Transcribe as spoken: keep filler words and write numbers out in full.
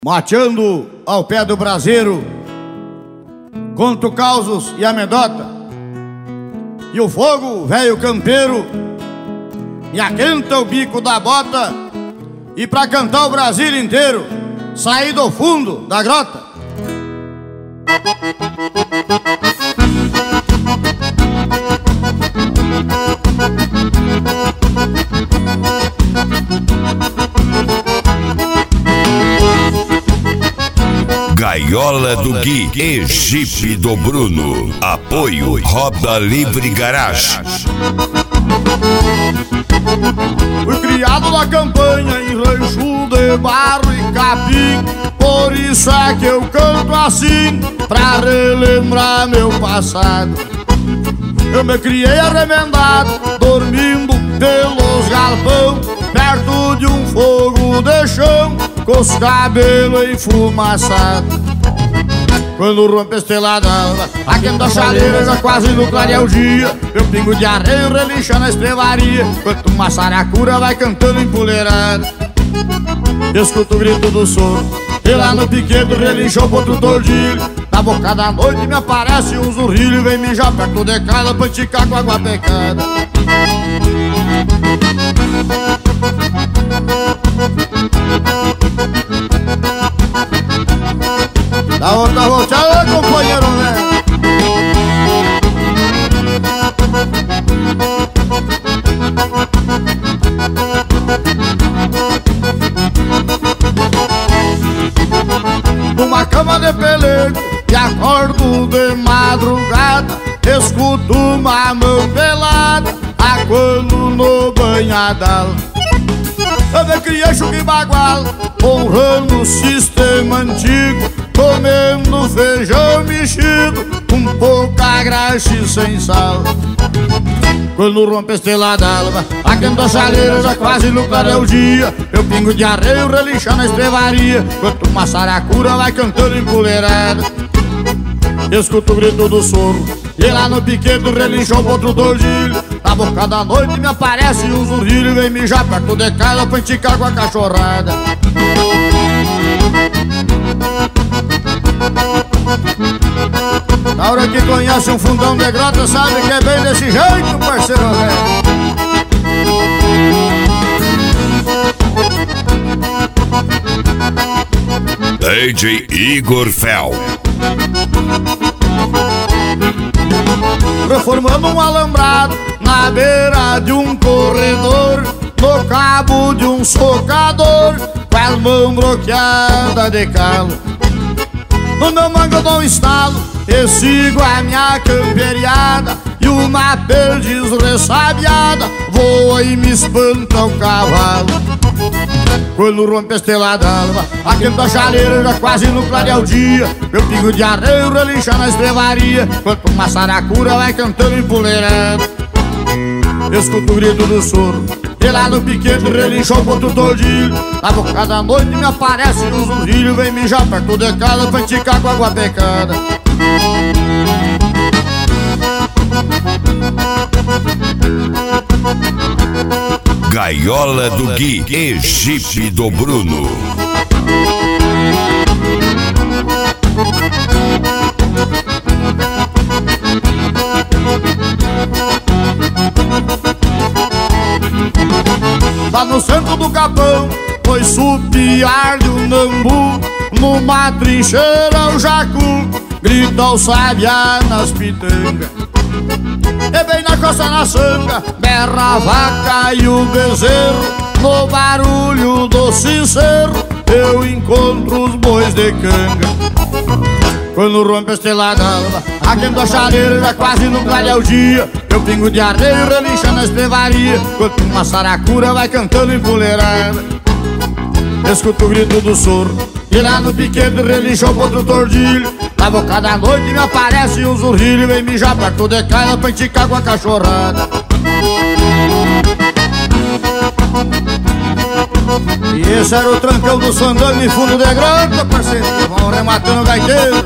Mateando ao pé do braseiro, conto causos e amedota, e o fogo, velho campeiro, me aquenta o bico da bota. E pra cantar o Brasil inteiro, saí do fundo da grota. Gaiola do Gui e Jeep do Bruno. Apoio Roda Livre Garage. Fui criado na campanha em rancho de barro e capim, por isso é que eu canto assim, pra relembrar meu passado. Eu me criei arremendado, dormindo pelos galpão, perto de um fogo de chão, com os cabelos enfumaçados. Quando rompe a estrela d'alva, aquenta a chaleira, já quase no clarear o dia, meu pingo de arreio relincha na estrevaria, enquanto uma saracura vai cantando empoleirada. Escuto o grito do sono, e lá no piquedo relincha o potro tordilho. Na boca da noite me aparece um zurrilho, vem mijar perto de casa pra esticar com água pecada. Dá outra volteada, companheiro, né? Numa cama de pelego e acordo de madrugada, escuto uma mão pelada aguando no banhadal. Eu me criei chuque bagual, honrando o sistema antigo, comendo feijão mexido, com pouca graxa e sem sal. Quando rompe a estrela d'alva, aquenta a chaleira, já quase no clarear o dia, meu pingo de arreio relincha na estrevaria, enquanto uma saracura vai cantando empoleirada. Escuto o grito do soro, e lá no piquedo relincha o potro tordilho. Na boca da noite me aparece um zurrilho, vem mijar perto de casa pra enticar com a cachorrada. Na hora que conhece um fundão de grota, sabe que é bem desse jeito, parceiro velho. D J Igor Fel. Reformando um alambrado na beira de um corredor, no cabo de um socador, com a mão bloqueada de calo. No meu mango eu dou um estalo e sigo a minha camperiada, e uma perdiz ressabiada voa e me espanta o cavalo. Quando rompe a estrela d'alva, aquenta a chaleira, já quase no clarear o dia, meu pingo de arreio relincha na estrevaria, enquanto uma saracura vai cantando empoleirada. Escuto o grito do soro, e lá no piquete relincha o potro tordilho. Na boca da noite me aparece um zurrilho, vem mijar perto de casa pra esticar com água pecada. Gaiola do Gui e Jeep do Bruno. Lá no centro do capão, foi supiar-lhe o nambu, numa trincheira o jacu grita o sabiá nas pitangas. E bem na costa na sanga, berra a vaca e o bezerro, no barulho do sincero eu encontro os bois de canga. Quando rompe a estrela d'alva, aquenta a chaleira, já quase no clarear o dia, meu pingo de arreio relincha na estrevaria, enquanto uma saracura vai cantando empoleirada. Escuto o grito do soro, e lá no piquete relincha o potro tordilho. Na boca da noite me aparece um zurrilho, vem mijar perto de casa pra enticar com a cachorrada. E esse era o trancão do sandango em fundo de grota, parceiro. Vão rematando o gaiteiro.